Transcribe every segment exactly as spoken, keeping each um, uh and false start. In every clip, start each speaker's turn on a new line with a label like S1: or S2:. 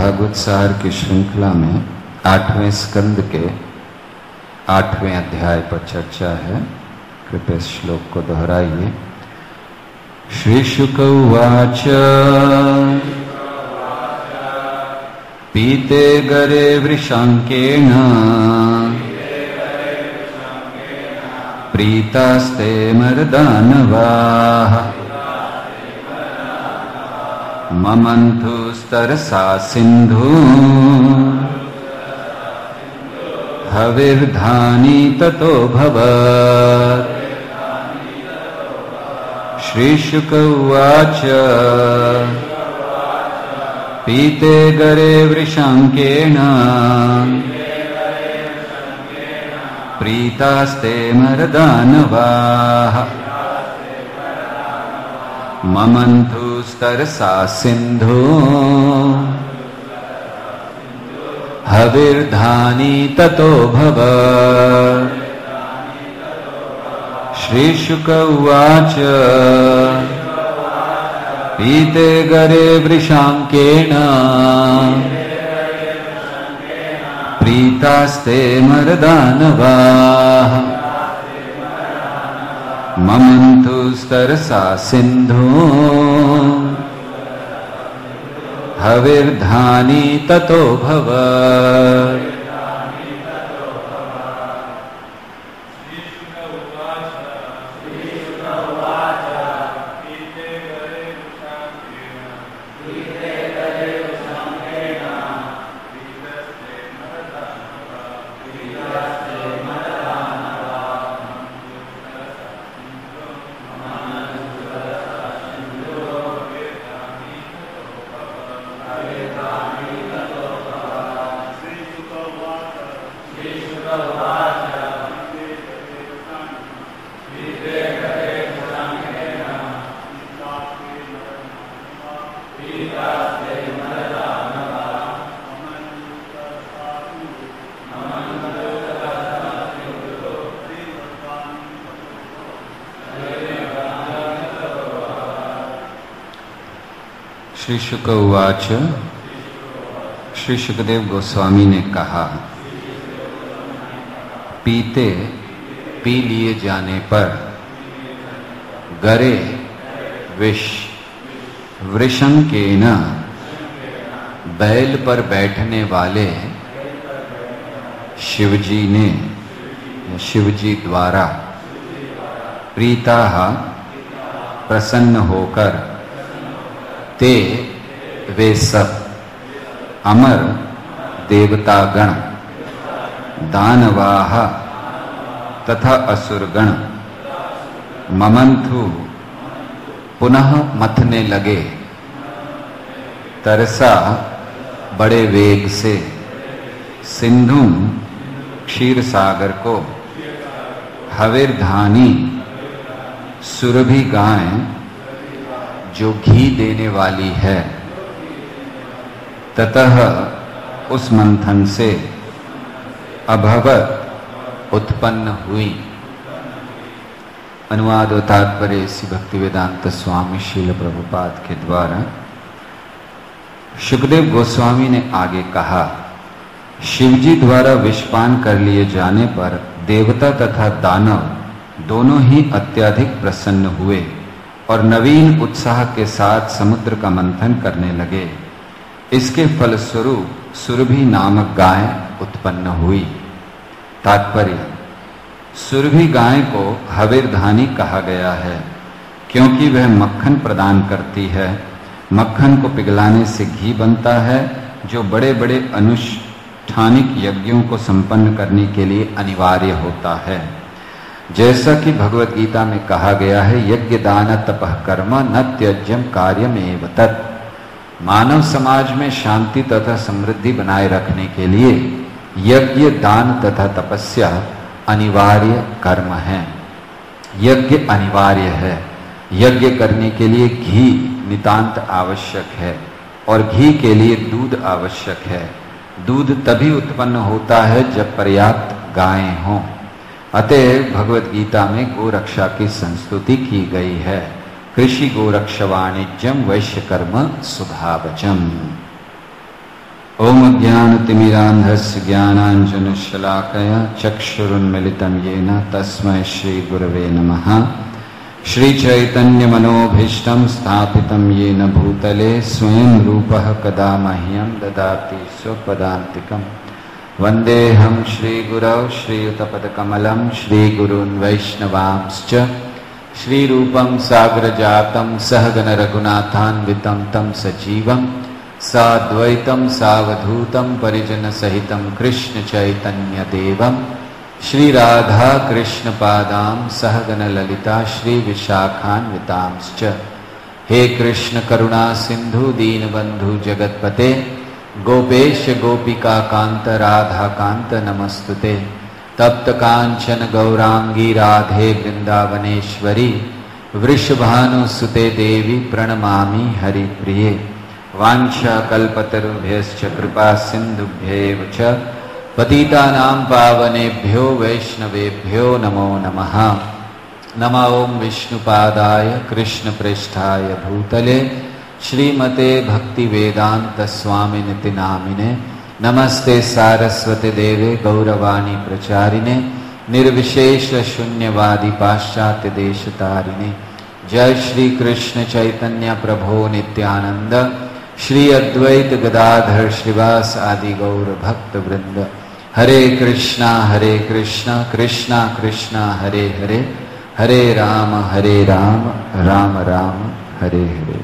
S1: भागवत सार की श्रृंखला में आठवें स्कंद के आठवें अध्याय पर चर्चा है। कृपया श्लोक को दोहराइए। श्री शुक उवाच पीते गरे वृषांकेन प्रीतास्ते मर्दानवाः ममन्थुस्तरसा सिन्धु हविर्धानी ततो भवत्। श्रीशुक उवाच पीते गरे वृषांकेन प्रीतास्ते मर्दानवाः ममन्थुस्तरसा सिन्धु हविर्धानी ततो भवत्। श्रीशुक उवाच पीते गरे वृषांकेन प्रीतास्ते मर्दानवाः ममन्थुस्तरसा सिन्धु हविर्धानी ततो भवत्। श्री शुक उवाच श्री शुकदेव गोस्वामी ने कहा, पीते पी लिए जाने पर गरे विष वृषंकेन बैल पर बैठने वाले शिवजी ने शिवजी द्वारा प्रीता प्रसन्न होकर ते वे सब अमर देवतागण दानवाः तथा असुरगण ममंथु पुनः मथने लगे तरसा बड़े वेग से सिंधु क्षीर सागर को हविर्धानी सुरभि गाय जो घी देने वाली है ततः उस मंथन से अभवत उत्पन्न हुई। अनुवाद और तात्पर्य श्री भक्तिवेदांत स्वामी श्रील प्रभुपाद के द्वारा। शुकदेव गोस्वामी ने आगे कहा, शिवजी द्वारा विषपान कर लिए जाने पर देवता तथा दानव दोनों ही अत्यधिक प्रसन्न हुए और नवीन उत्साह के साथ समुद्र का मंथन करने लगे। इसके फलस्वरूप सुरभि नामक गाय उत्पन्न हुई। तात्पर्य, सुरभि गाय को हविर्धानी कहा गया है क्योंकि वह मक्खन प्रदान करती है। मक्खन को पिघलाने से घी बनता है जो बड़े बड़े अनुष्ठानिक यज्ञों को संपन्न करने के लिए अनिवार्य होता है। जैसा कि भगवत गीता में कहा गया है, यज्ञ दान तपः कर्म न त्यज्यम कार्यमेव तत्। मानव समाज में शांति तथा समृद्धि बनाए रखने के लिए यज्ञ दान तथा तपस्या अनिवार्य कर्म है। यज्ञ अनिवार्य है। यज्ञ करने के लिए घी नितांत आवश्यक है और घी के लिए दूध आवश्यक है। दूध तभी उत्पन्न होता है जब पर्याप्त गायें हों। अतएव भगवत गीता में गोरक्षा की संस्तुति की गई है। कृषि गोरक्ष वाणिज्यम वैश्य कर्म स्वभावजम। ओम अज्ञानतिमिरान्धस्य ज्ञानाञ्जनशलाकया चक्षुरुन्मिलितं येन तस्मै श्रीगुरवे नमः। श्रीचैतन्यमनोभीष्टं स्थापितं येन भूतले स्वयं रूपः कदा मह्यं ददाति स्वपदान्तिकम्। वन्देऽहं श्रीगुरौ श्रीयुतपदकमलं श्रीगुरून् वैष्णवांश्च श्रीरूपं सागरजातं सहगण रघुनाथान्वितं तं सजीवं साद्वैतं सावधूतं परिजनसहितं कृष्ण चैतन्य देवं श्री राधा कृष्ण पादां सहगण ललिता श्री विशाखान्वितांश्च। हे कृष्ण करुणा सिंधु दीनबंधु जगतपते गोपेश गोपिका कांत राधा कांत नमस्तुते। तप्त कांचन गौरांगी राधे वृंदावनेश्वरी वृषभानुसुते देवी प्रणमामि हरिप्रिये। वाञ्छाकल्पतरुभ्यश्च कृपा सिन्धुभ्येव च पतितानां पावनेभ्यो वैष्णवेभ्यो नमो नमः। नमो ओं विष्णुपादाय कृष्णप्रेष्ठाय भूतले श्रीमते भक्तिवेदांत स्वामिनिति नामिने। नमस्ते सारस्वते देवे गौरवाणी प्रचारिणे निर्विशेष शून्यवादी पाश्चात्य देशतारिणे। जय श्री कृष्ण चैतन्य प्रभो नित्यानंद श्री अद्वैत गदाधर श्रीवास आदि गौर भक्त वृंद। हरे कृष्णा हरे कृष्णा कृष्णा कृष्णा हरे हरे हरे राम हरे राम राम राम हरे हरे।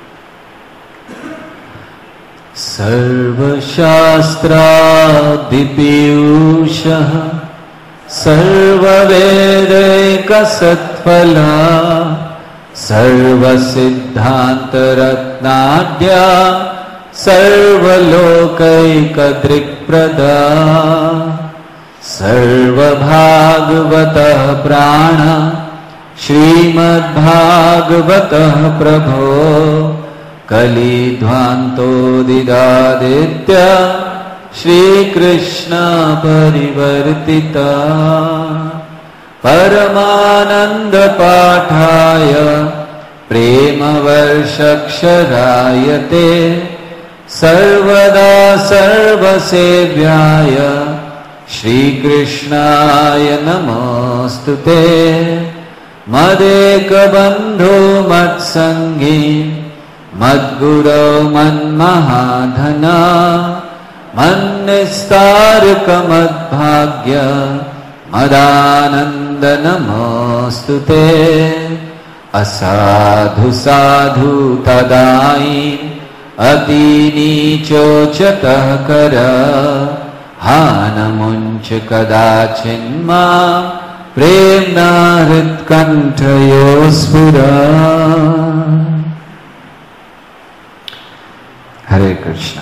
S1: सर्वशास्त्रादिपीयूषः सर्ववेदैकसत्फला सर्वसिद्धान्तरत्नाढ्या सर्वलोकैकदृक्प्रदा सर्वभागवतः प्राण श्रीमद्भागवतः प्रभो कलिध्वान्तोदिदादित्य श्रीकृष्ण परिवर्तिता परमानंद पाठाय प्रेमवर्षक्षरायते सर्वदा सर्वसेव्याय श्रीकृष्णाय नमोस्तुते। मदेकबन्धो मत्सङ्गी मद्गुरौ मन्महाधना मन्निस्तारकमद्भाग्य मदानन्द नमोस्तुते। असाधु साधु तदाई अतिनीचोचतः कर हानमुञ्च कदाचिन्मा प्रेम्णा हृत्कण्ठयो स्फुरा। हरे कृष्ण।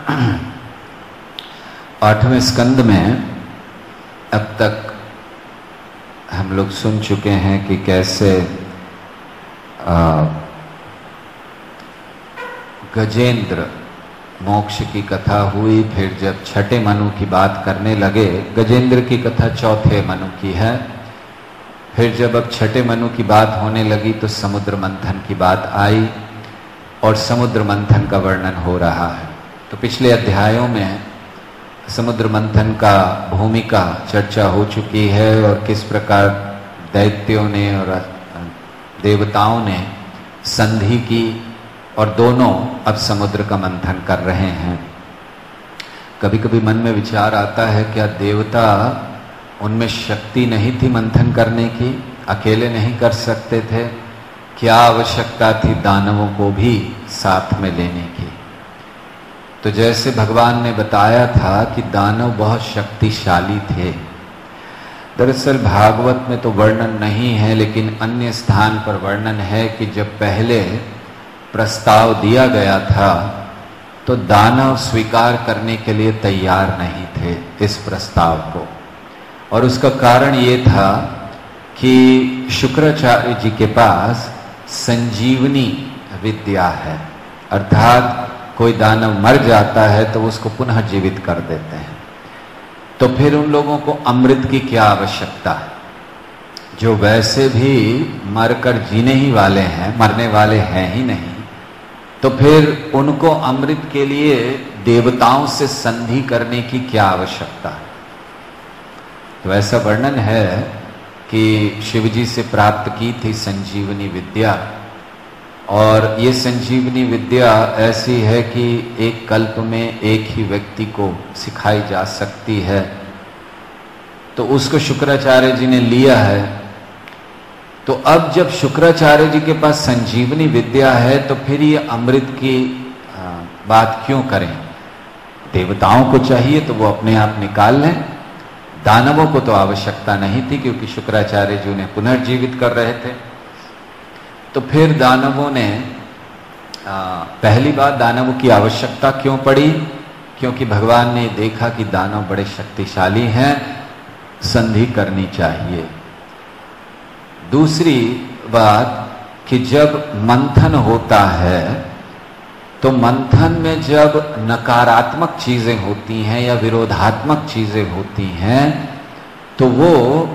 S1: आठवें स्कंद में अब तक हम लोग सुन चुके हैं कि कैसे आ, गजेंद्र मोक्ष की कथा हुई। फिर जब छठे मनु की बात करने लगे, गजेंद्र की कथा चौथे मनु की है। फिर जब अब छठे मनु की बात होने लगी तो समुद्र मंथन की बात आई और समुद्र मंथन का वर्णन हो रहा है। तो पिछले अध्यायों में समुद्र मंथन का भूमिका चर्चा हो चुकी है और किस प्रकार दैत्यों ने और देवताओं ने संधि की और दोनों अब समुद्र का मंथन कर रहे हैं। कभी कभी मन में विचार आता है क्या देवता उनमें शक्ति नहीं थी मंथन करने की, अकेले नहीं कर सकते थे? क्या आवश्यकता थी दानवों को भी साथ में लेने की? तो जैसे भगवान ने बताया था कि दानव बहुत शक्तिशाली थे। दरअसल भागवत में तो वर्णन नहीं है, लेकिन अन्य स्थान पर वर्णन है कि जब पहले प्रस्ताव दिया गया था तो दानव स्वीकार करने के लिए तैयार नहीं थे इस प्रस्ताव को। और उसका कारण ये था कि शुक्राचार्य जी के पास संजीवनी विद्या है, अर्थात कोई दानव मर जाता है तो उसको पुनः जीवित कर देते हैं। तो फिर उन लोगों को अमृत की क्या आवश्यकता है, जो वैसे भी मरकर जीने ही वाले हैं, मरने वाले हैं ही नहीं। तो फिर उनको अमृत के लिए देवताओं से संधि करने की क्या आवश्यकता है? तो ऐसा वर्णन है कि शिवजी से प्राप्त की थी संजीवनी विद्या, और ये संजीवनी विद्या ऐसी है कि एक कल्प में एक ही व्यक्ति को सिखाई जा सकती है। तो उसको शुक्राचार्य जी ने लिया है। तो अब जब शुक्राचार्य जी के पास संजीवनी विद्या है तो फिर ये अमृत की बात क्यों करें? देवताओं को चाहिए तो वो अपने आप निकाल लें, दानवों को तो आवश्यकता नहीं थी क्योंकि शुक्राचार्य जी उन्हें पुनर्जीवित कर रहे थे। तो फिर दानवों ने आ, पहली बात, दानवों की आवश्यकता क्यों पड़ी? क्योंकि भगवान ने देखा कि दानव बड़े शक्तिशाली हैं, संधि करनी चाहिए। दूसरी बात कि जब मंथन होता है तो मंथन में जब नकारात्मक चीजें होती हैं या विरोधात्मक चीजें होती हैं तो वो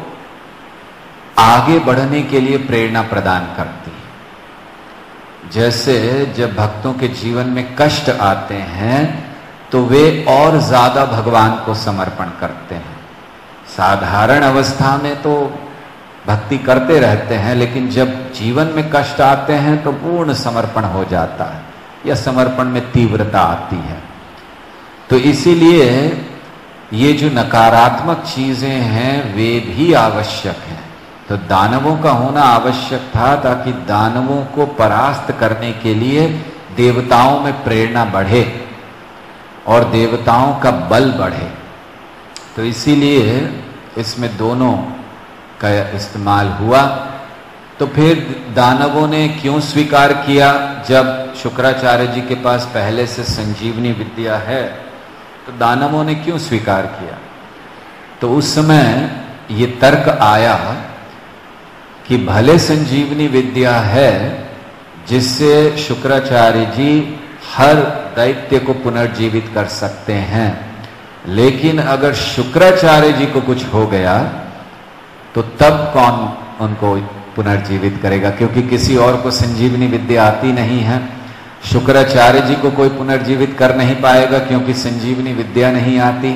S1: आगे बढ़ने के लिए प्रेरणा प्रदान करती है। जैसे जब भक्तों के जीवन में कष्ट आते हैं तो वे और ज्यादा भगवान को समर्पण करते हैं। साधारण अवस्था में तो भक्ति करते रहते हैं, लेकिन जब जीवन में कष्ट आते हैं तो पूर्ण समर्पण हो जाता है या समर्पण में तीव्रता आती है। तो इसीलिए ये जो नकारात्मक चीजें हैं वे भी आवश्यक हैं। तो दानवों का होना आवश्यक था ताकि दानवों को परास्त करने के लिए देवताओं में प्रेरणा बढ़े और देवताओं का बल बढ़े। तो इसीलिए इसमें दोनों का इस्तेमाल हुआ। तो फिर दानवों ने क्यों स्वीकार किया? जब शुक्राचार्य जी के पास पहले से संजीवनी विद्या है तो दानवों ने क्यों स्वीकार किया? तो उस समय ये तर्क आया कि भले संजीवनी विद्या है जिससे शुक्राचार्य जी हर दैत्य को पुनर्जीवित कर सकते हैं, लेकिन अगर शुक्राचार्य जी को कुछ हो गया तो तब कौन उनको पुनर्जीवित करेगा? क्योंकि किसी और को संजीवनी विद्या आती नहीं है। शुक्राचार्य जी को कोई पुनर्जीवित कर नहीं पाएगा क्योंकि संजीवनी विद्या नहीं आती,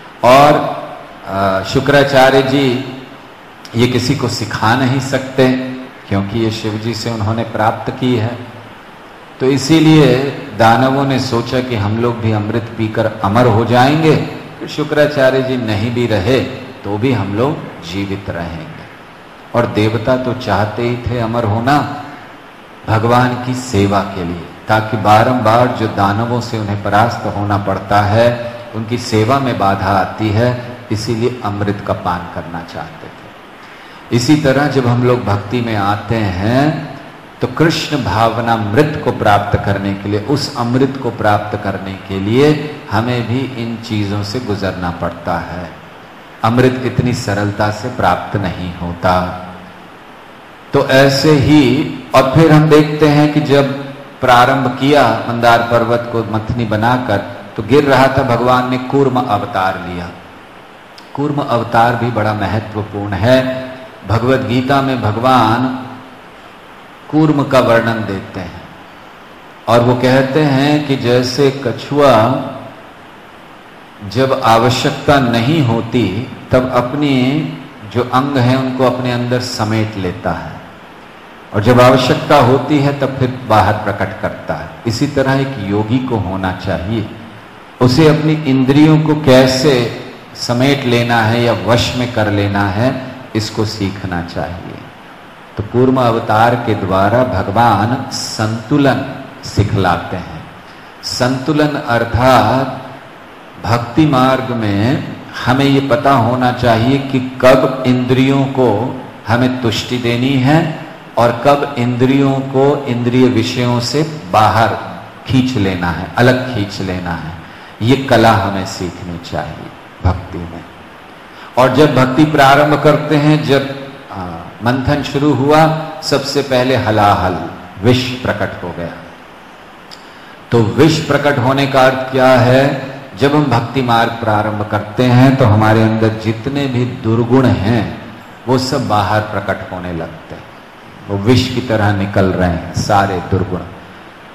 S1: और शुक्राचार्य जी ये किसी को सिखा नहीं सकते क्योंकि ये शिव जी से उन्होंने प्राप्त की है। तो इसीलिए दानवों ने सोचा कि हम लोग भी अमृत पीकर अमर हो जाएंगे, फिर शुक्राचार्य जी नहीं भी रहे तो भी हम लोग जीवित रहेंगे। और देवता तो चाहते ही थे अमर होना भगवान की सेवा के लिए, ताकि बारंबार जो दानवों से उन्हें परास्त होना पड़ता है उनकी सेवा में बाधा आती है, इसीलिए अमृत का पान करना चाहते थे। इसी तरह जब हम लोग भक्ति में आते हैं तो कृष्ण भावना मृत को प्राप्त करने के लिए, उस अमृत को प्राप्त करने के लिए हमें भी इन चीजों से गुजरना पड़ता है। अमृत इतनी सरलता से प्राप्त नहीं होता। तो ऐसे ही, और फिर हम देखते हैं कि जब प्रारंभ किया मंदार पर्वत को मथनी बनाकर तो गिर रहा था, भगवान ने कूर्म अवतार लिया। कूर्म अवतार भी बड़ा महत्वपूर्ण है। भगवत गीता में भगवान कूर्म का वर्णन देते हैं और वो कहते हैं कि जैसे कछुआ जब आवश्यकता नहीं होती तब अपने जो अंग हैं उनको अपने अंदर समेट लेता है, और जब आवश्यकता होती है तब फिर बाहर प्रकट करता है। इसी तरह एक योगी को होना चाहिए, उसे अपनी इंद्रियों को कैसे समेट लेना है या वश में कर लेना है, इसको सीखना चाहिए। तो कूर्म अवतार के द्वारा भगवान संतुलन सिखलाते हैं। संतुलन अर्थात भक्ति मार्ग में हमें ये पता होना चाहिए कि कब इंद्रियों को हमें तुष्टि देनी है और कब इंद्रियों को इंद्रिय विषयों से बाहर खींच लेना है, अलग खींच लेना है। ये कला हमें सीखनी चाहिए भक्ति में। और जब भक्ति प्रारंभ करते हैं, जब आ, मंथन शुरू हुआ, सबसे पहले हलाहल विष प्रकट हो गया। तो विष प्रकट होने का अर्थ क्या है? जब हम भक्ति मार्ग प्रारंभ करते हैं तो हमारे अंदर जितने भी दुर्गुण हैं वो सब बाहर प्रकट होने लगते हैं, वो विष की तरह निकल रहे हैं सारे दुर्गुण।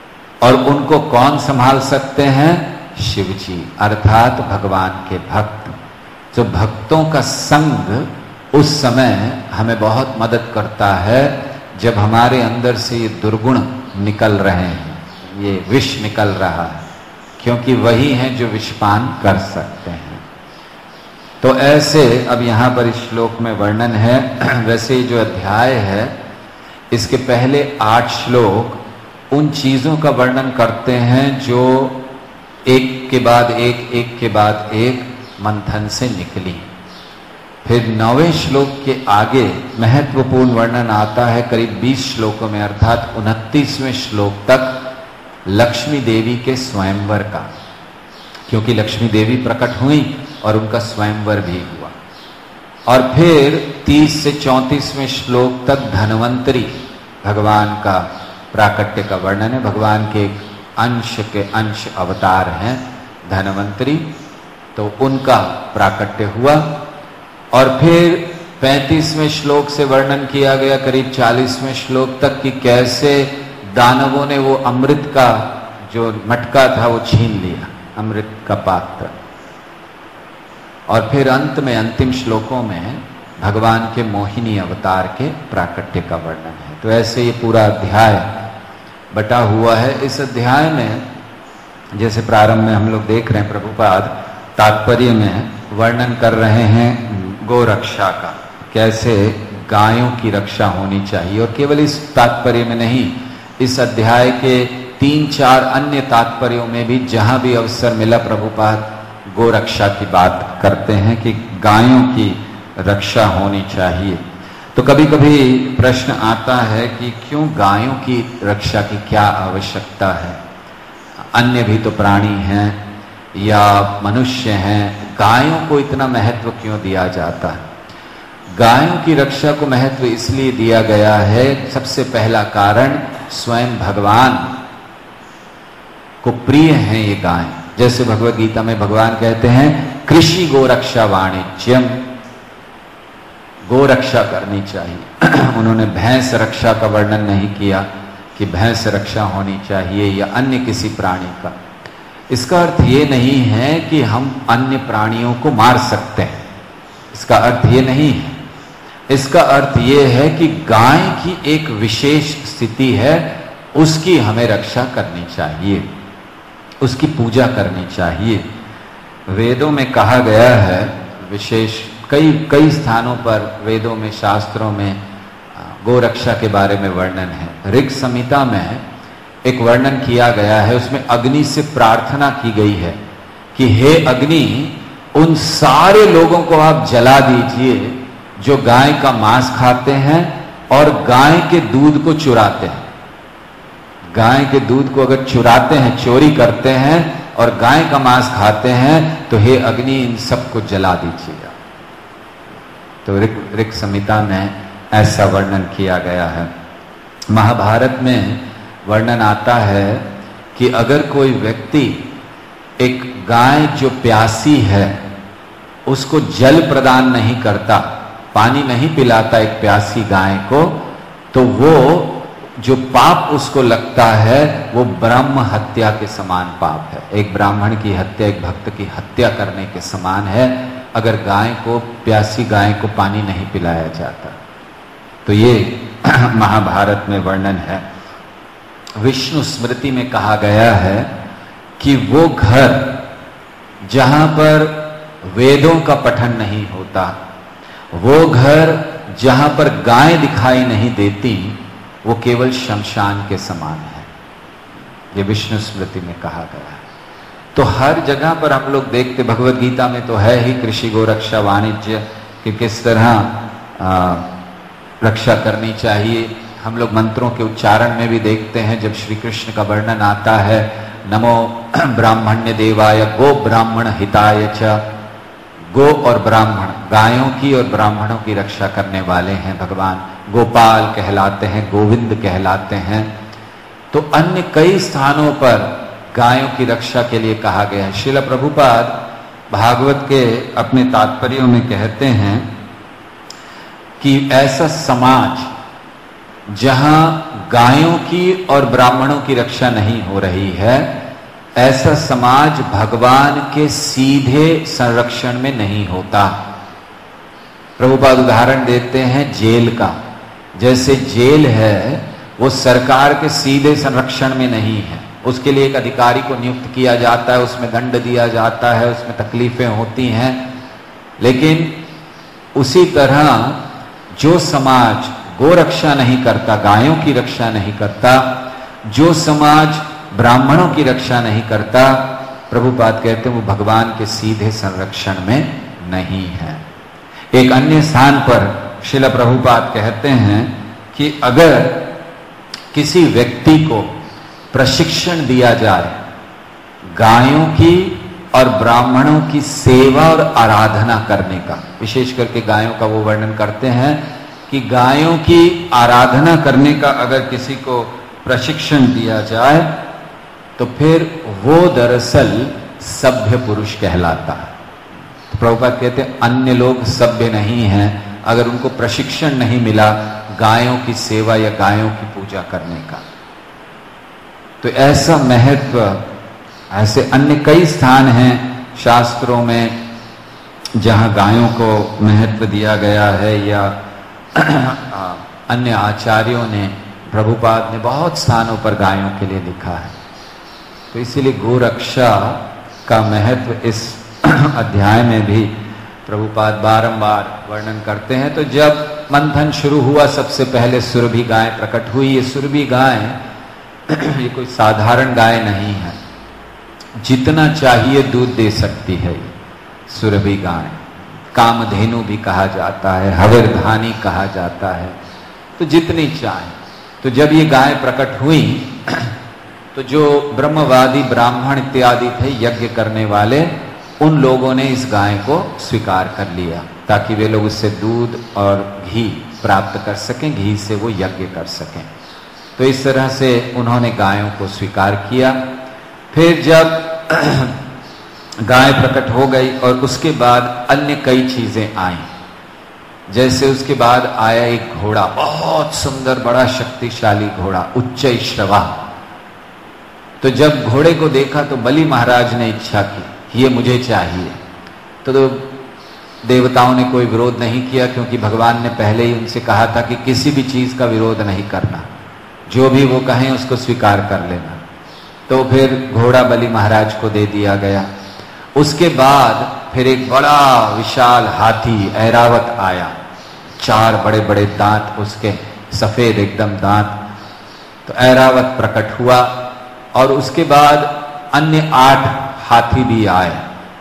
S1: और उनको कौन संभाल सकते हैं? शिव जी, अर्थात भगवान के भक्त। जो भक्तों का संग उस समय हमें बहुत मदद करता है जब हमारे अंदर से ये दुर्गुण निकल रहे हैं, ये विष निकल रहा है, क्योंकि वही हैं जो विषपान कर सकते हैं। तो ऐसे अब यहां पर इस श्लोक में वर्णन है। वैसे ये जो अध्याय है इसके पहले आठ श्लोक उन चीजों का वर्णन करते हैं जो एक के बाद एक एक के बाद एक मंथन से निकली। फिर नौवें श्लोक के आगे महत्वपूर्ण वर्णन आता है करीब बीस श्लोकों में, अर्थात उनतीसवें श्लोक तक लक्ष्मी देवी के स्वयंवर का, क्योंकि लक्ष्मी देवी प्रकट हुई और उनका स्वयंवर भी हुआ। और फिर तीस से चौंतीसवें श्लोक तक धन्वंतरी भगवान का प्राकट्य का वर्णन है। भगवान के एक अंश के अंश अवतार हैं धन्वंतरी, तो उनका प्राकट्य हुआ। और फिर पैंतीसवें श्लोक से वर्णन किया गया करीब चालीसवें श्लोक तक कि कैसे दानवों ने वो अमृत का जो मटका था वो छीन लिया, अमृत का पात्र। और फिर अंत में अंतिम श्लोकों में भगवान के मोहिनी अवतार के प्राकट्य का वर्णन है। तो ऐसे ये पूरा अध्याय बटा हुआ है। इस अध्याय में जैसे प्रारंभ में हम लोग देख रहे हैं, प्रभुपाद तात्पर्य में वर्णन कर रहे हैं गो रक्षा का, कैसे गायों की रक्षा होनी चाहिए। और केवल इस तात्पर्य में नहीं, इस अध्याय के तीन चार अन्य तात्पर्यों में भी जहां भी अवसर मिला प्रभुपाद गो रक्षा की बात करते हैं कि गायों की रक्षा होनी चाहिए। तो कभी कभी प्रश्न आता है कि क्यों गायों की रक्षा की क्या आवश्यकता है? अन्य भी तो प्राणी हैं या मनुष्य हैं, गायों को इतना महत्व क्यों दिया जाता है? गायों की रक्षा को महत्व इसलिए दिया गया है, सबसे पहला कारण स्वयं भगवान को प्रिय हैं ये गाय। जैसे भगवत गीता में भगवान कहते हैं कृषि गोरक्षा वाणिज्यम, गो रक्षा करनी चाहिए। उन्होंने भैंस रक्षा का वर्णन नहीं किया कि भैंस रक्षा होनी चाहिए या अन्य किसी प्राणी का। इसका अर्थ ये नहीं है कि हम अन्य प्राणियों को मार सकते हैं, इसका अर्थ ये नहीं है। इसका अर्थ ये है कि गाय की एक विशेष स्थिति है, उसकी हमें रक्षा करनी चाहिए, उसकी पूजा करनी चाहिए। वेदों में कहा गया है, विशेष कई कई स्थानों पर वेदों में शास्त्रों में गो रक्षा के बारे में वर्णन है। ऋग संहिता में एक वर्णन किया गया है, उसमें अग्नि से प्रार्थना की गई है कि हे अग्नि, उन सारे लोगों को आप जला दीजिए जो गाय का मांस खाते हैं और गाय के दूध को चुराते हैं। गाय के दूध को अगर चुराते हैं, चोरी करते हैं और गाय का मांस खाते हैं, तो हे अग्नि इन सबको जला दीजिएगा। तो ऋग ऋग संहिता में ऐसा वर्णन किया गया है। महाभारत में वर्णन आता है कि अगर कोई व्यक्ति एक गाय जो प्यासी है उसको जल प्रदान नहीं करता, पानी नहीं पिलाता एक प्यासी गाय को, तो वो जो पाप उसको लगता है वो ब्रह्म हत्या के समान पाप है। एक ब्राह्मण की हत्या, एक भक्त की हत्या करने के समान है अगर गाय को, प्यासी गाय को पानी नहीं पिलाया जाता। तो ये महाभारत में वर्णन है। विष्णु स्मृति में कहा गया है कि वो घर जहां पर वेदों का पठन नहीं होता, वो घर जहां पर गाय दिखाई नहीं देती, वो केवल शमशान के समान है। ये विष्णु स्मृति में कहा गया है। तो हर जगह पर हम लोग देखते, भगवत गीता में तो है ही कृषि गोरक्षा वाणिज्य कि किस तरह आ, रक्षा करनी चाहिए। हम लोग मंत्रों के उच्चारण में भी देखते हैं, जब श्री कृष्ण का वर्णन आता है, नमो ब्राह्मण्य देवाय गो ब्राह्मण हिताय च, गो और ब्राह्मण, गायों की और ब्राह्मणों की रक्षा करने वाले हैं भगवान। गोपाल कहलाते हैं, गोविंद कहलाते हैं। तो अन्य कई स्थानों पर गायों की रक्षा के लिए कहा गया है। श्रील प्रभुपाद भागवत के अपने तात्पर्यों में कहते हैं कि ऐसा समाज जहां गायों की और ब्राह्मणों की रक्षा नहीं हो रही है, ऐसा समाज भगवान के सीधे संरक्षण में नहीं होता। प्रभुपाद उदाहरण देते हैं जेल का। जैसे जेल है वो सरकार के सीधे संरक्षण में नहीं है, उसके लिए एक अधिकारी को नियुक्त किया जाता है, उसमें दंड दिया जाता है, उसमें तकलीफें होती हैं। लेकिन उसी तरह जो समाज गो रक्षा नहीं करता, गायों की रक्षा नहीं करता, जो समाज ब्राह्मणों की रक्षा नहीं करता, प्रभुपाद कहते हैं वो भगवान के सीधे संरक्षण में नहीं है। एक अन्य स्थान पर श्रील प्रभुपाद कहते हैं कि अगर किसी व्यक्ति को प्रशिक्षण दिया जाए गायों की और ब्राह्मणों की सेवा और आराधना करने का, विशेष करके गायों का वो वर्णन करते हैं कि गायों की आराधना करने का अगर किसी को प्रशिक्षण दिया जाए तो फिर वो दरअसल सभ्य पुरुष कहलाता है। तो प्रभुपाद कहते हैं अन्य लोग सभ्य नहीं हैं अगर उनको प्रशिक्षण नहीं मिला गायों की सेवा या गायों की पूजा करने का। तो ऐसा महत्व, ऐसे अन्य कई स्थान हैं शास्त्रों में जहां गायों को महत्व दिया गया है, या अन्य आचार्यों ने, प्रभुपाद ने बहुत स्थानों पर गायों के लिए लिखा है। तो इसीलिए गोरक्षा का महत्व इस अध्याय में भी प्रभुपाद बारंबार वर्णन करते हैं। तो जब मंथन शुरू हुआ सबसे पहले सुरभि गाय प्रकट हुई। ये सुरभि गाय ये कोई साधारण गाय नहीं है, जितना चाहिए दूध दे सकती है ये सुरभि गाय। कामधेनु भी कहा जाता है, हविर्धानी कहा जाता है, तो जितनी चाहे। तो जब ये गाय प्रकट हुई तो जो ब्रह्मवादी ब्राह्मण इत्यादि थे, यज्ञ करने वाले, उन लोगों ने इस गाय को स्वीकार कर लिया ताकि वे लोग उससे दूध और घी प्राप्त कर सकें, घी से वो यज्ञ कर सकें। तो इस तरह से उन्होंने गायों को स्वीकार किया। फिर जब गाय प्रकट हो गई और उसके बाद अन्य कई चीजें आई, जैसे उसके बाद आया एक घोड़ा, बहुत सुंदर बड़ा शक्तिशाली घोड़ा, उच्चैश्रवा। तो जब घोड़े को देखा तो बलि महाराज ने इच्छा की ये मुझे चाहिए। तो, तो देवताओं ने कोई विरोध नहीं किया, क्योंकि भगवान ने पहले ही उनसे कहा था कि किसी भी चीज का विरोध नहीं करना, जो भी वो कहें उसको स्वीकार कर लेना। तो फिर घोड़ा बलि महाराज को दे दिया गया। उसके बाद फिर एक बड़ा विशाल हाथी ऐरावत आया, चार बड़े बड़े दांत उसके, सफेद एकदम दांत। तो ऐरावत प्रकट हुआ और उसके बाद अन्य आठ हाथी भी आए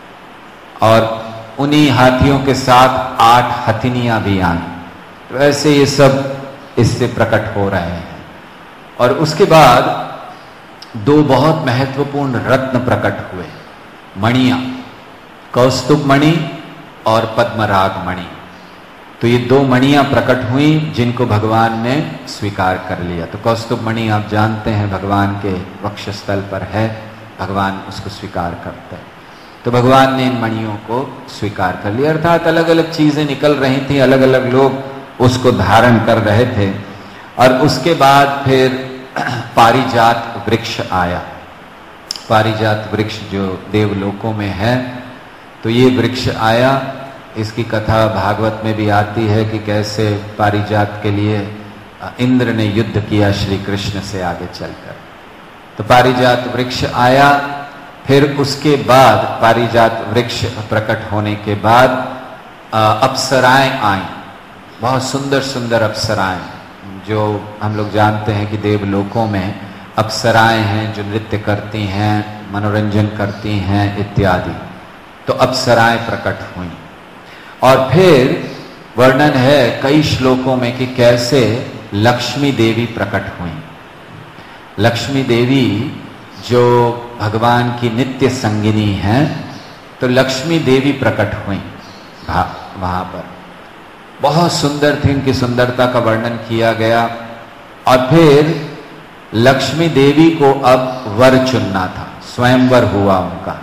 S1: और उन्हीं हाथियों के साथ आठ हथिनियां भी आई। तो ऐसे ये सब इससे प्रकट हो रहे हैं। और उसके बाद दो बहुत महत्वपूर्ण रत्न प्रकट हुए, मणियां, कौस्तुभ मणि और पद्मराग मणि। तो ये दो मणियां प्रकट हुई जिनको भगवान ने स्वीकार कर लिया। तो कौस्तुभ मणि आप जानते हैं भगवान के वक्षस्थल पर है, भगवान उसको स्वीकार करते हैं। तो भगवान ने इन मणियों को स्वीकार कर लिया, अर्थात अलग अलग चीजें निकल रही थी, अलग अलग लोग उसको धारण कर रहे थे। और उसके बाद फिर पारिजात वृक्ष आया। पारिजात वृक्ष जो देवलोकों में है, तो ये वृक्ष आया। इसकी कथा भागवत में भी आती है कि कैसे पारिजात के लिए इंद्र ने युद्ध किया श्री कृष्ण से आगे चलकर। तो पारिजात वृक्ष आया। फिर उसके बाद पारिजात वृक्ष प्रकट होने के बाद अप्सराएं आई, बहुत सुंदर सुंदर अप्सराएं, जो हम लोग जानते हैं कि देवलोकों में अप्सराएं हैं जो नृत्य करती हैं, मनोरंजन करती हैं इत्यादि। तो अप्सराएं प्रकट हुई। और फिर वर्णन है कई श्लोकों में कि कैसे लक्ष्मी देवी प्रकट हुई। लक्ष्मी देवी जो भगवान की नित्य संगिनी है, तो लक्ष्मी देवी प्रकट हुई वहां पर। बहुत सुंदर थी, उनकी सुंदरता का वर्णन किया गया। और फिर लक्ष्मी देवी को अब वर चुनना था, स्वयंवर हुआ उनका।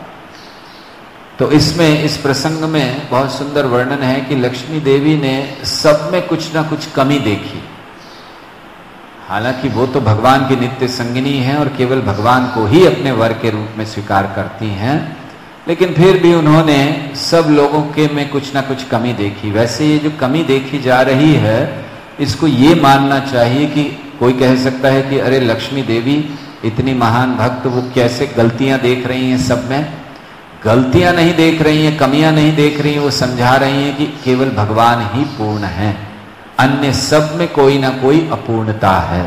S1: तो इसमें, इस प्रसंग में बहुत सुंदर वर्णन है कि लक्ष्मी देवी ने सब में कुछ ना कुछ कमी देखी। हालांकि वो तो भगवान की नित्य संगिनी है और केवल भगवान को ही अपने वर के रूप में स्वीकार करती हैं, लेकिन फिर भी उन्होंने सब लोगों के में कुछ ना कुछ कमी देखी। वैसे ये जो कमी देखी जा रही है, इसको ये मानना चाहिए कि कोई कह सकता है कि अरे लक्ष्मी देवी इतनी महान भक्त, वो कैसे गलतियां देख रही हैं सब में। गलतियां नहीं देख रही हैं, कमियां नहीं देख रही हैं, वो समझा रही हैं कि केवल भगवान ही पूर्ण है, अन्य सब में कोई ना कोई अपूर्णता है।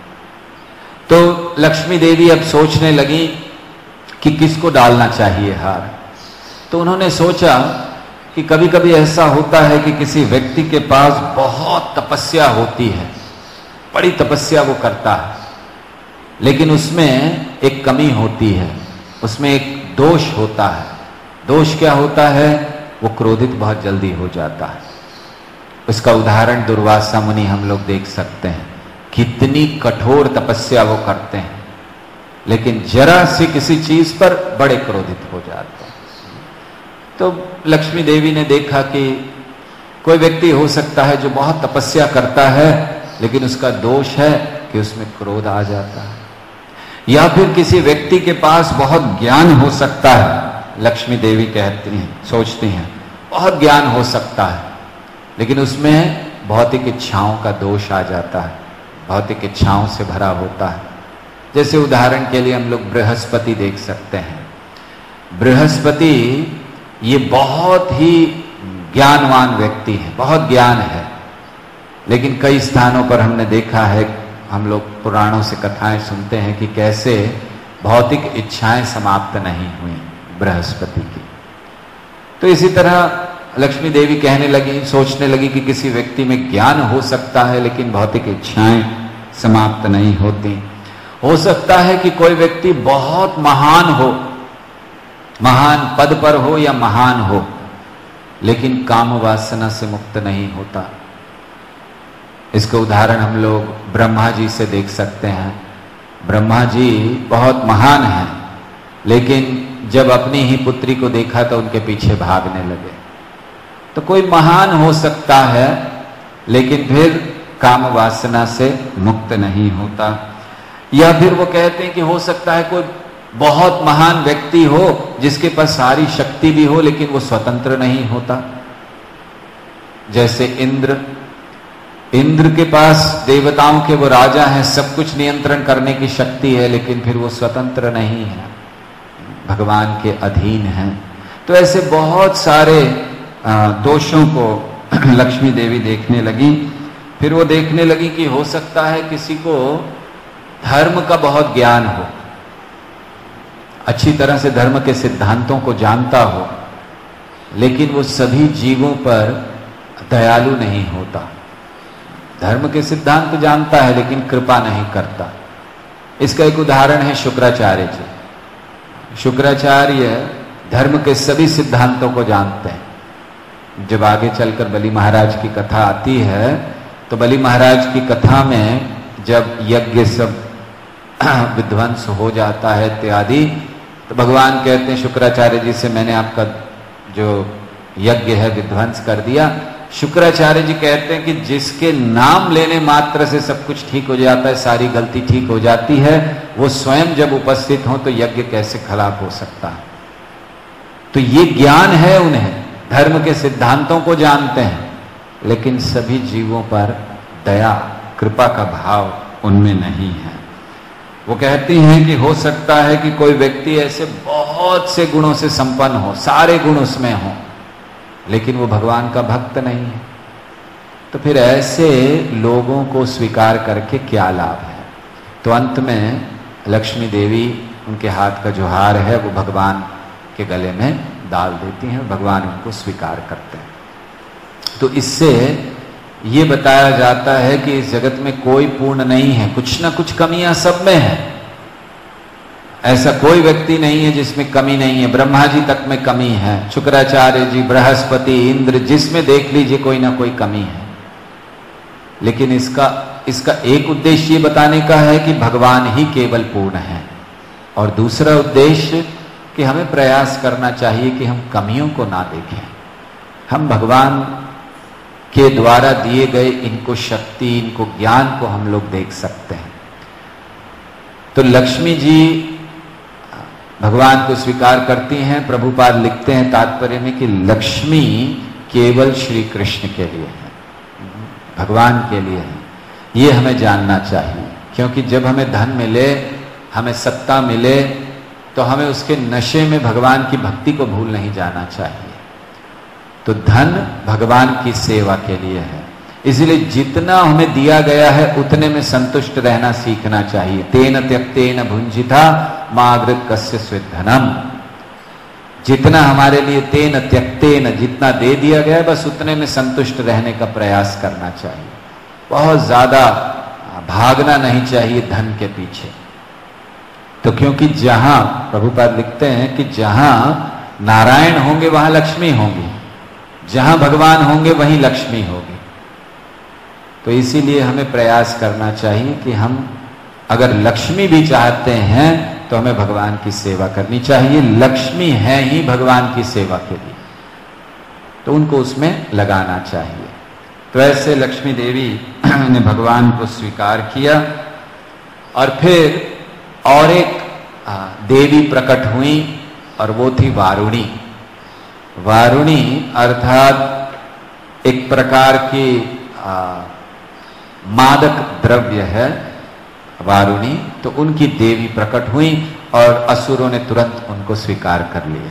S1: तो लक्ष्मी देवी अब सोचने लगी कि किसको डालना चाहिए हार। तो उन्होंने सोचा कि कभी कभी ऐसा होता है कि किसी व्यक्ति के पास बहुत तपस्या होती है, बड़ी तपस्या वो करता है, लेकिन उसमें एक कमी होती है, उसमें एक दोष होता है। दोष क्या होता है? वो क्रोधित बहुत जल्दी हो जाता है। उसका उदाहरण दुर्वासा मुनि हम लोग देख सकते हैं, कितनी कठोर तपस्या वो करते हैं, लेकिन जरा से किसी चीज पर बड़े क्रोधित हो जाते हैं। तो लक्ष्मी देवी ने देखा कि कोई व्यक्ति हो सकता है जो बहुत तपस्या करता है, लेकिन उसका दोष है कि उसमें क्रोध आ जाता है। या फिर किसी व्यक्ति के पास बहुत ज्ञान हो सकता है, लक्ष्मी देवी कहती हैं, सोचती हैं बहुत ज्ञान हो सकता है, लेकिन उसमें भौतिक इच्छाओं का दोष आ जाता है, भौतिक इच्छाओं से भरा होता है। जैसे उदाहरण के लिए हम लोग बृहस्पति देख सकते हैं। बृहस्पति ये बहुत ही ज्ञानवान व्यक्ति है, बहुत ज्ञान है, लेकिन कई स्थानों पर हमने देखा है, हम लोग पुराणों से कथाएं सुनते हैं कि कैसे भौतिक इच्छाएं समाप्त नहीं हुई बृहस्पति की। तो इसी तरह लक्ष्मी देवी कहने लगी, सोचने लगी कि किसी व्यक्ति में ज्ञान हो सकता है, लेकिन भौतिक इच्छाएं समाप्त नहीं होती। हो सकता है कि कोई व्यक्ति बहुत महान हो, महान पद पर हो या महान हो, लेकिन काम वासना से मुक्त नहीं होता। इसका उदाहरण हम लोग ब्रह्मा जी से देख सकते हैं। ब्रह्मा जी बहुत महान हैं, लेकिन जब अपनी ही पुत्री को देखा तो उनके पीछे भागने लगे। तो कोई महान हो सकता है, लेकिन फिर काम वासना से मुक्त नहीं होता। या फिर वो कहते हैं कि हो सकता है कोई बहुत महान व्यक्ति हो, जिसके पास सारी शक्ति भी हो, लेकिन वो स्वतंत्र नहीं होता। जैसे इंद्र, इंद्र के पास देवताओं के वो राजा हैं, सब कुछ नियंत्रण करने की शक्ति है, लेकिन फिर वो स्वतंत्र नहीं है, भगवान के अधीन हैं। तो ऐसे बहुत सारे दोषों को लक्ष्मी देवी देखने लगी। फिर वो देखने लगी कि हो सकता है किसी को धर्म का बहुत ज्ञान हो, अच्छी तरह से धर्म के सिद्धांतों को जानता हो, लेकिन वो सभी जीवों पर दयालु नहीं होता। धर्म के सिद्धांत तो जानता है, लेकिन कृपा नहीं करता। इसका एक उदाहरण है शुक्राचार्य जी। शुक्राचार्य धर्म के सभी सिद्धांतों को जानते हैं। जब आगे चलकर बलि महाराज की कथा आती है, तो बलि महाराज की कथा में जब यज्ञ सब विध्वंस हो जाता है इत्यादि, तो भगवान कहते हैं शुक्राचार्य जी से, मैंने आपका जो यज्ञ है विध्वंस कर दिया। शुक्राचार्य जी कहते हैं कि जिसके नाम लेने मात्र से सब कुछ ठीक हो जाता है, सारी गलती ठीक हो जाती है, वो स्वयं जब उपस्थित हो तो यज्ञ कैसे खराब हो सकता है। तो ये ज्ञान है उन्हें, धर्म के सिद्धांतों को जानते हैं, लेकिन सभी जीवों पर दया कृपा का भाव उनमें नहीं है। वो कहती हैं कि हो सकता है कि कोई व्यक्ति ऐसे बहुत से गुणों से संपन्न हो, सारे गुण उसमें हो, लेकिन वो भगवान का भक्त नहीं है। तो फिर ऐसे लोगों को स्वीकार करके क्या लाभ है। तो अंत में लक्ष्मी देवी उनके हाथ का जो हार है वो भगवान के गले में डाल देती हैं, भगवान उनको स्वीकार करते हैं। तो इससे ये बताया जाता है कि इस जगत में कोई पूर्ण नहीं है, कुछ ना कुछ कमियां सब में है। ऐसा कोई व्यक्ति नहीं है जिसमें कमी नहीं है। ब्रह्मा जी तक में कमी है, शुक्राचार्य जी, बृहस्पति, इंद्र, जिसमें देख लीजिए कोई ना कोई कमी है। लेकिन इसका इसका एक उद्देश्य ये बताने का है कि भगवान ही केवल पूर्ण है, और दूसरा उद्देश्य कि हमें प्रयास करना चाहिए कि हम कमियों को ना देखें, हम भगवान के द्वारा दिए गए इनको शक्ति, इनको ज्ञान को हम लोग देख सकते हैं। तो लक्ष्मी जी भगवान को स्वीकार करती हैं। प्रभुपाद लिखते हैं तात्पर्य में कि लक्ष्मी केवल श्री कृष्ण के लिए है, भगवान के लिए है। ये हमें जानना चाहिए, क्योंकि जब हमें धन मिले, हमें सत्ता मिले, तो हमें उसके नशे में भगवान की भक्ति को भूल नहीं जाना चाहिए। तो धन भगवान की सेवा के लिए है, इसलिए जितना हमें दिया गया है उतने में संतुष्ट रहना सीखना चाहिए। तेन त्यक्तेन भुंजिता मागृत कस्य स्विद्धनम। जितना हमारे लिए तेन त्यक्तेन, जितना दे दिया गया है बस उतने में संतुष्ट रहने का प्रयास करना चाहिए। बहुत ज्यादा भागना नहीं चाहिए धन के पीछे। तो क्योंकि जहां प्रभुपाद लिखते हैं कि जहां नारायण होंगे वहां लक्ष्मी होंगी, जहां भगवान होंगे वहीं लक्ष्मी होगी। तो इसीलिए हमें प्रयास करना चाहिए कि हम अगर लक्ष्मी भी चाहते हैं तो हमें भगवान की सेवा करनी चाहिए। लक्ष्मी है ही भगवान की सेवा के लिए, तो उनको उसमें लगाना चाहिए। तो ऐसे लक्ष्मी देवी ने भगवान को स्वीकार किया। और फिर और एक देवी प्रकट हुई और वो थी वारुणी। वारुणी अर्थात एक प्रकार की आ, मादक द्रव्य है वारुणी। तो उनकी देवी प्रकट हुई और असुरों ने तुरंत उनको स्वीकार कर लिया।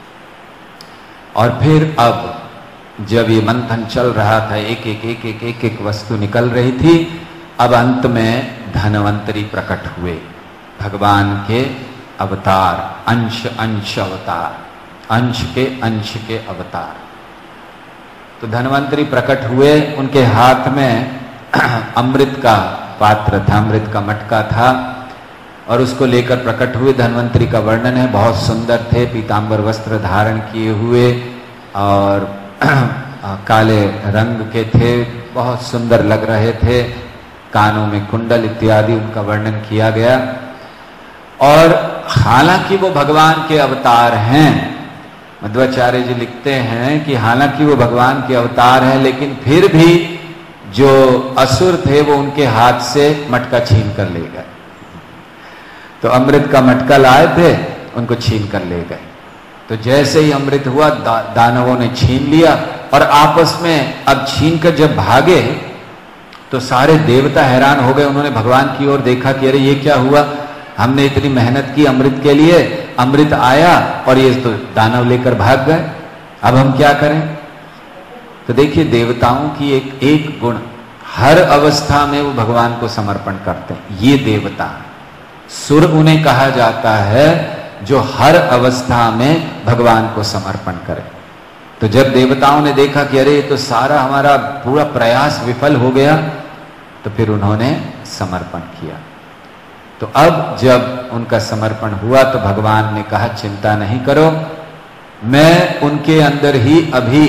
S1: और फिर अब जब ये मंथन चल रहा था, एक एक एक एक एक एक वस्तु निकल रही थी, अब अंत में धनवंतरी प्रकट हुए, भगवान के अवतार, अंश अंश अवतार, अंश के अंश के अवतार। तो धनवंतरी प्रकट हुए, उनके हाथ में अमृत का पात्र था, अमृत का मटका था और उसको लेकर प्रकट हुए। धनवंतरी का वर्णन है, बहुत सुंदर थे, पीतांबर वस्त्र धारण किए हुए और काले रंग के थे, बहुत सुंदर लग रहे थे, कानों में कुंडल इत्यादि उनका वर्णन किया गया। और हालांकि वो भगवान के अवतार हैं, मध्वाचार्य जी लिखते हैं कि हालांकि वो भगवान के अवतार हैं, लेकिन फिर भी जो असुर थे वो उनके हाथ से मटका छीन कर ले गए। तो अमृत का मटका लाए थे, उनको छीन कर ले गए। तो जैसे ही अमृत हुआ दा, दानवों ने छीन लिया और आपस में अब छीन कर जब भागे तो सारे देवता हैरान हो गए। उन्होंने भगवान की ओर देखा कि अरे ये क्या हुआ, हमने इतनी मेहनत की अमृत के लिए, अमृत आया और ये तो दानव लेकर भाग गए, अब हम क्या करें। तो देखिए देवताओं की एक एक गुण, हर अवस्था में वो भगवान को समर्पण करते हैं। ये देवता, सुर उन्हें कहा जाता है जो हर अवस्था में भगवान को समर्पण करे। तो जब देवताओं ने देखा कि अरे ये तो सारा हमारा पूरा प्रयास विफल हो गया, तो फिर उन्होंने समर्पण किया। तो अब जब उनका समर्पण हुआ तो भगवान ने कहा चिंता नहीं करो, मैं उनके अंदर ही अभी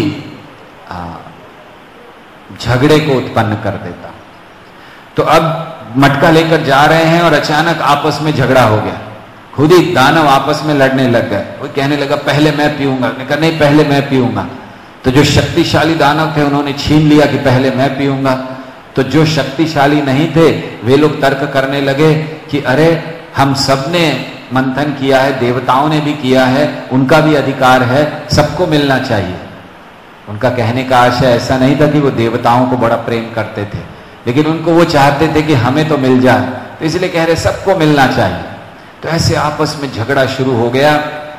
S1: झगड़े को उत्पन्न कर देता। तो अब मटका लेकर जा रहे हैं और अचानक आपस में झगड़ा हो गया, खुद ही दानव आपस में लड़ने लग गए। वो कहने लगा पहले मैं पीऊंगा, कहा नहीं पहले मैं पीऊंगा। तो जो शक्तिशाली दानव थे उन्होंने छीन लिया कि पहले मैं पीऊंगा। तो जो शक्तिशाली नहीं थे वे लोग तर्क करने लगे कि अरे हम सब ने मंथन किया है, देवताओं ने भी किया है, उनका भी अधिकार है, सबको मिलना चाहिए। उनका कहने का आशय ऐसा नहीं था कि वो देवताओं को बड़ा प्रेम करते थे, लेकिन उनको वो चाहते थे कि हमें तो मिल जाए, तो इसलिए कह रहे सबको मिलना चाहिए। तो ऐसे आपस में झगड़ा शुरू हो गया।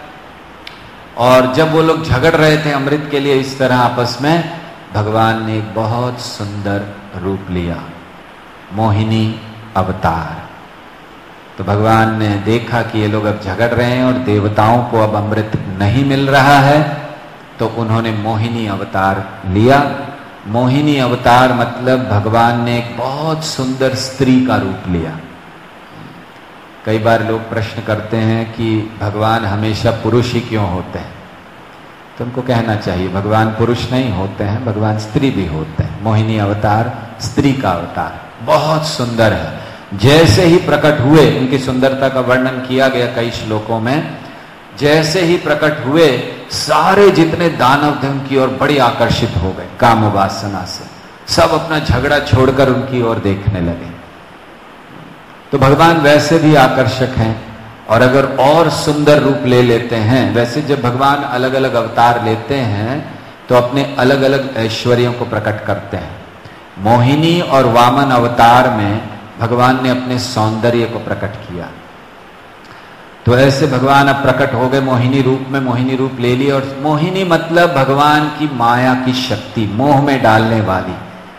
S1: और जब वो लोग झगड़ रहे थे अमृत के लिए इस तरह आपस में, भगवान ने एक बहुत सुंदर रूप लिया, मोहिनी अवतार। तो भगवान ने देखा कि ये लोग अब झगड़ रहे हैं और देवताओं को अब अमृत नहीं मिल रहा है, तो उन्होंने मोहिनी अवतार लिया। मोहिनी अवतार मतलब भगवान ने एक बहुत सुंदर स्त्री का रूप लिया। कई बार लोग प्रश्न करते हैं कि भगवान हमेशा पुरुष ही क्यों होते हैं, तो उनको कहना चाहिए भगवान पुरुष नहीं होते हैं, भगवान स्त्री भी होते हैं। मोहिनी अवतार स्त्री का अवतार, बहुत सुंदर है। जैसे ही प्रकट हुए उनकी सुंदरता का वर्णन किया गया कई श्लोकों में, जैसे ही प्रकट हुए सारे जितने दानव थे उनकी ओर बड़ी आकर्षित हो गए काम वासना से, सब अपना झगड़ा छोड़कर उनकी ओर देखने लगे। तो भगवान वैसे भी आकर्षक हैं, और अगर और सुंदर रूप ले लेते हैं, वैसे जब भगवान अलग अलग अवतार लेते हैं तो अपने अलग अलग ऐश्वर्यों को प्रकट करते हैं। मोहिनी और वामन अवतार में भगवान ने अपने सौंदर्य को प्रकट किया। तो ऐसे भगवान अब प्रकट हो गए मोहिनी रूप में, मोहिनी रूप ले लिया। और मोहिनी मतलब भगवान की माया की शक्ति, मोह में डालने वाली,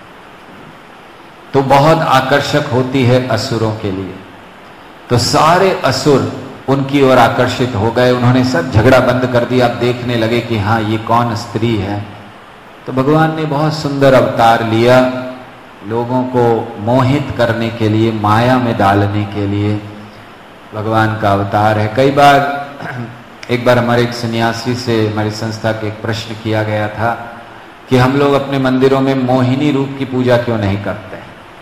S1: तो बहुत आकर्षक होती है असुरों के लिए। तो सारे असुर उनकी ओर आकर्षित हो गए, उन्होंने सब झगड़ा बंद कर दिया। अब देखने लगे कि हाँ ये कौन स्त्री है। तो भगवान ने बहुत सुंदर अवतार लिया, लोगों को मोहित करने के लिए, माया में डालने के लिए भगवान का अवतार है। कई बार एक बार हमारे एक सन्यासी से हमारी संस्था के एक प्रश्न किया गया था कि हम लोग अपने मंदिरों में मोहिनी रूप की पूजा क्यों नहीं करते हैं,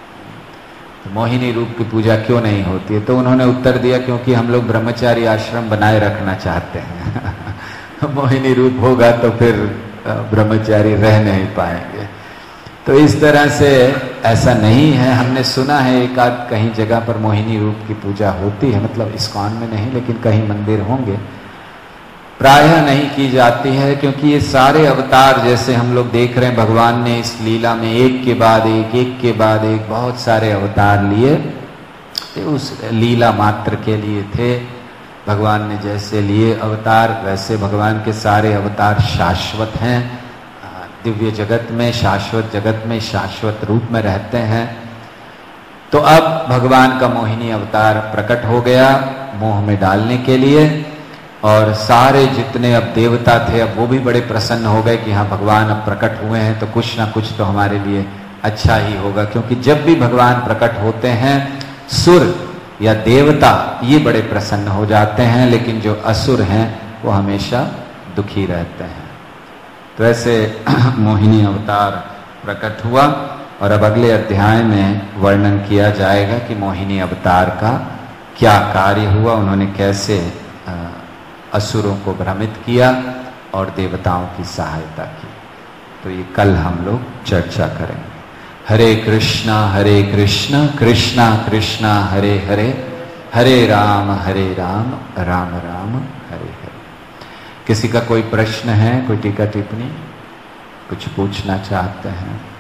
S1: तो मोहिनी रूप की पूजा क्यों नहीं होती है। तो उन्होंने उत्तर दिया क्योंकि हम लोग ब्रह्मचारी आश्रम बनाए रखना चाहते हैं मोहिनी रूप होगा तो फिर ब्रह्मचारी रह नहीं पाएंगे। तो इस तरह से ऐसा नहीं है। हमने सुना है एक आध कहीं जगह पर मोहिनी रूप की पूजा होती है, मतलब इस्कॉन में नहीं लेकिन कहीं मंदिर होंगे, प्रायः नहीं की जाती है। क्योंकि ये सारे अवतार जैसे हम लोग देख रहे हैं, भगवान ने इस लीला में एक के बाद एक एक के बाद एक बहुत सारे अवतार लिए, तो उस लीला मात्र के लिए थे। भगवान ने जैसे लिए अवतार, वैसे भगवान के सारे अवतार शाश्वत हैं, दिव्य जगत में, शाश्वत जगत में, शाश्वत रूप में रहते हैं। तो अब भगवान का मोहिनी अवतार प्रकट हो गया मोह में डालने के लिए, और सारे जितने अब देवता थे अब वो भी बड़े प्रसन्न हो गए कि हाँ भगवान अब प्रकट हुए हैं तो कुछ ना कुछ तो हमारे लिए अच्छा ही होगा। क्योंकि जब भी भगवान प्रकट होते हैं सुर या देवता ये बड़े प्रसन्न हो जाते हैं, लेकिन जो असुर हैं वो हमेशा दुखी रहते हैं। तो ऐसे मोहिनी अवतार प्रकट हुआ, और अब अगले अध्याय में वर्णन किया जाएगा कि मोहिनी अवतार का क्या कार्य हुआ, उन्होंने कैसे असुरों को भ्रमित किया और देवताओं की सहायता की। तो ये कल हम लोग चर्चा करेंगे। हरे कृष्णा हरे कृष्णा कृष्णा कृष्णा हरे हरे, हरे राम हरे राम राम राम हरे हरे। किसी का कोई प्रश्न है, कोई टीका टिप्पणी, कुछ पूछना चाहते हैं?